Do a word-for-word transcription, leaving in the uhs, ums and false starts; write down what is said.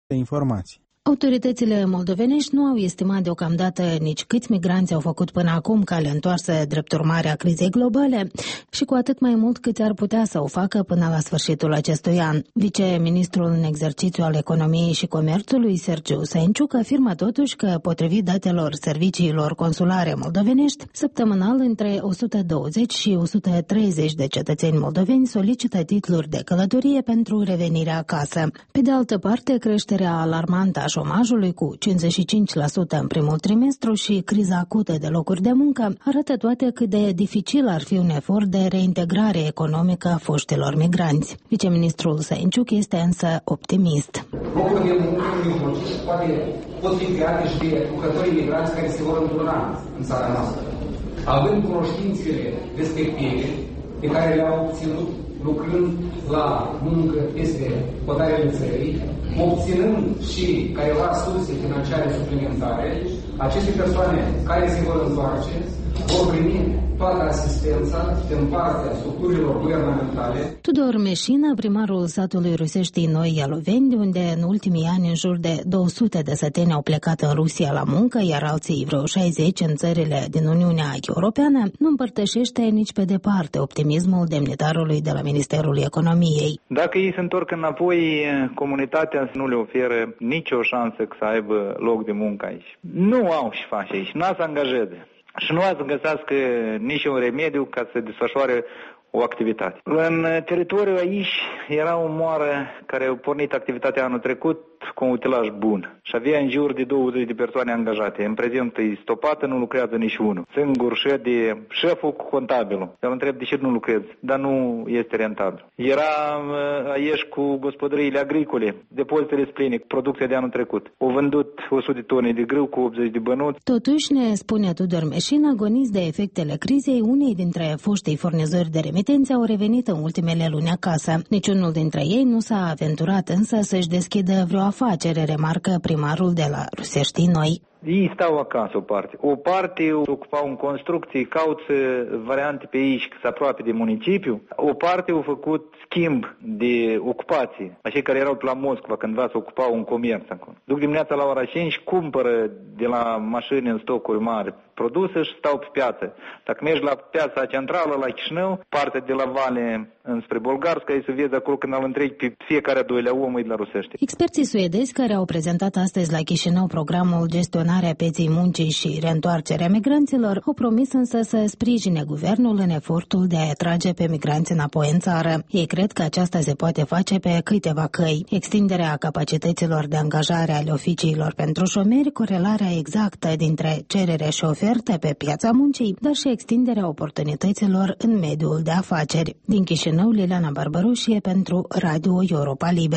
de informații. Autoritățile moldovenești nu au estimat deocamdată nici câți migranți au făcut până acum cale întoarsă drept urmare a crizei globale și cu atât mai mult cât ar putea să o facă până la sfârșitul acestui an. Viceministrul în exercițiu al Economiei și Comerțului, Sergiu Săinciuc, afirmă totuși că, potrivit datelor serviciilor consulare moldovenești, săptămânal între o sută douăzeci și o sută treizeci de cetățeni moldoveni solicită titluri de călătorie pentru revenirea acasă. Pe de altă parte, creșterea alarmantă a șomajului cu cincizeci și cinci la sută în primul trimestru și criza acută de locuri de muncă arată toate cât de dificil ar fi un efort de reintegrare economică a foștilor migranți. Viceministrul Săinciuc este însă optimist. Locuri de muncă poate pot fi create și de lucrătorii migranți care se vor înturna în țara noastră, având cunoștințele respective pe care le-au obținut lucrând la muncă peste hotarele țării, obținând și careva surse financiare suplimentare, aceste persoane care se vor întoarce vor primi toată asistența din partea structurilor guvernamentale. Tudor Meșină, primarul satului ruseștii Noi Ialoveni, unde în ultimii ani în jur de două sute de săteni au plecat în Rusia la muncă, iar alții vreo șaizeci în țările din Uniunea Europeană, nu împărtășește nici pe departe optimismul demnitarului de la Ministerul Economiei. Dacă ei se întorc înapoi, comunitatea nu le oferă nicio șansă să aibă loc de muncă aici. Nu au și face aici, nu să angajeze. Și nu ați găsească nici un remediu ca să desfășoare o activitate. În teritoriul aici era o moară care a pornit activitatea anul trecut cu un utilaj bun și avea în jur de douăzeci de persoane angajate. În prezent e stopată, nu lucrează nici unul. Singur șef de șeful cu contabilul. Eu întreb de ce nu lucrez, dar nu este rentabil. Era aici cu gospodăriile agricole, depozitele pline, producția de anul trecut. Au vândut o sută de tone de grâu cu optzeci de bănuți. Totuși, ne spune Tudor Meșin, agoniți de efectele crizei, unei dintre foștii furnizori de remitențe au revenit în ultimele luni acasă. Niciunul dintre ei nu s-a aventurat însă să-și deschidă vreo afacere, remarcă primarul de la Ruseștii Noi. Ei stau acasă o parte. O parte ocupau în construcții, caută variante pe aici, că se aproape de municipiu. O parte au făcut schimb de ocupație. Acei care erau la Moscova cândva se ocupau un comerț acolo. Duc dimineața la ora cinci, cumpără de la mașini în stocuri mari produse și stau pe piață. Dacă mergi la piața centrală, la Chișinău, partea de la Vale înspre Bolgarska, îi să vezi acolo când îl întregi pe fiecare doilea om e de la Rusești. Experții suedezi care au prezentat astăzi la Chișinău programul gestionarea pieței muncii și reîntoarcerea migranților au promis însă să sprijine guvernul în efortul de a atrage pe migranți înapoi în țară. Ei cred că aceasta se poate face pe câteva căi: extinderea capacităților de angajare ale oficiilor pentru șomeri, corelarea exactă dintre cerere și oferte pe piața muncii, dar și extinderea oportunităților în mediul de afaceri. Din Chișinău, Liliana Barbaroșie pentru Radio Europa Liberă.